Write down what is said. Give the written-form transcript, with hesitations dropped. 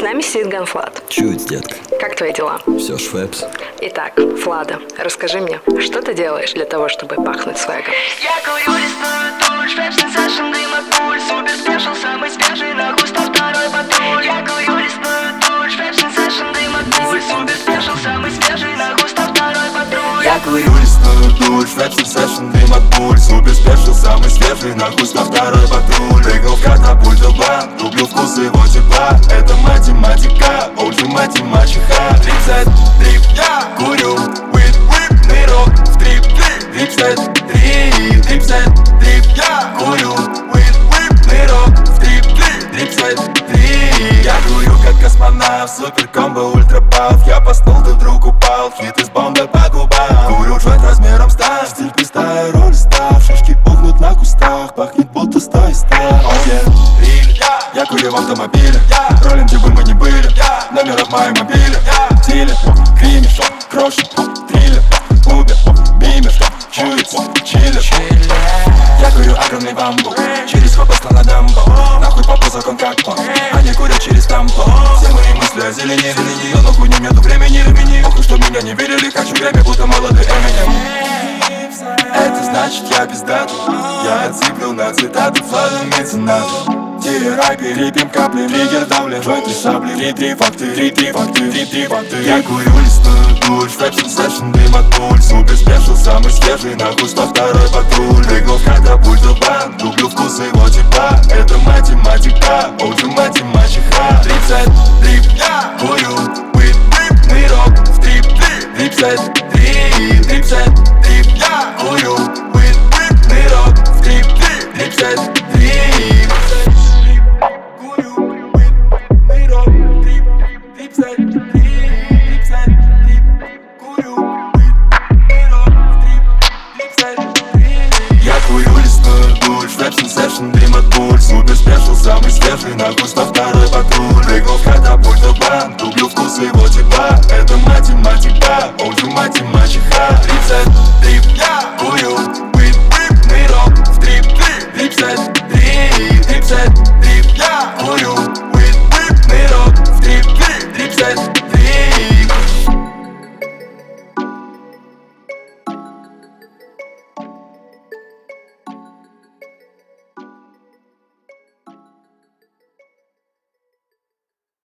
С нами сидит Ганфлад. Чуть, детка. Как твои дела? Все швепс. Итак, Флада, расскажи мне, что ты делаешь для того, чтобы пахнуть свегом? Я курю лесную туль, швепс сенсейшн, дым от пуль, супер спешл, самый свежий, на густо второй патруль. Я курю лесную туль, швепс сенсейшн, дым от пуль, супер спешл, самый свежий, на густо второй патруль. Я курю лесную туль, швепс сенсейшн, дым от пуль, супер спешл, самый свежий, на густо второй патруль. Прыгнул в катапульту бан, люблю вкус его тепла, это математика, OG математиха. Трипсет, трип, я курю, whip, нырок в трип, трипсет, трип, трипсет, трип, я курю, whip, нырок в трип, трипсет, трип. Я курю как космонавт, супер комбо, ультра паф. Я поснул, ты вдруг упал, хит из бомбы по губам. Курю джойнт размером сталь, стиль пистая, роль став. Шишки пухнут на кустах, пахнет будто 100 из 100. Я курю в автомобиле, ролим, где бы мы ни были. Номер в моем мобиле, стиле, кример, крошек, триллер, убер, бимер, чуется, чиллер. Я курю огромный бамбук, через хопоста на дамбо. Нахуй попу закон как он, они курят через тампо. Все мои мысли о зелени, но хуйни нету времени, ремени. Охуй, что меня не верили, хочу время, будто молодой Эминем. Это значит я пиздатый, я отсыплю на цитаты, флады меценаты. Тирай, перепим капли, триггер давлен, джойнт и сабли. Три факты. Я курю лесную туль, швепс сенсейшн, дым от пуль, супер спешл, самый свежий, на густо второй патруль. Прыгнул в катапульту бан, люблю вкус его тепла, это математика, OG математиха. Трипсет, трип, я курю, whip, нырок в трип, трипсет, трип, я курю, whip, нырок в трип, трипсет, трип. Я курю лесную туль, швепс сенсейшн, дым от пуль, супер спешл, самый свежий, на густо второй патруль. Прыгнул в катапульту бан, люблю вкус его тепла, это математика, OG математиха.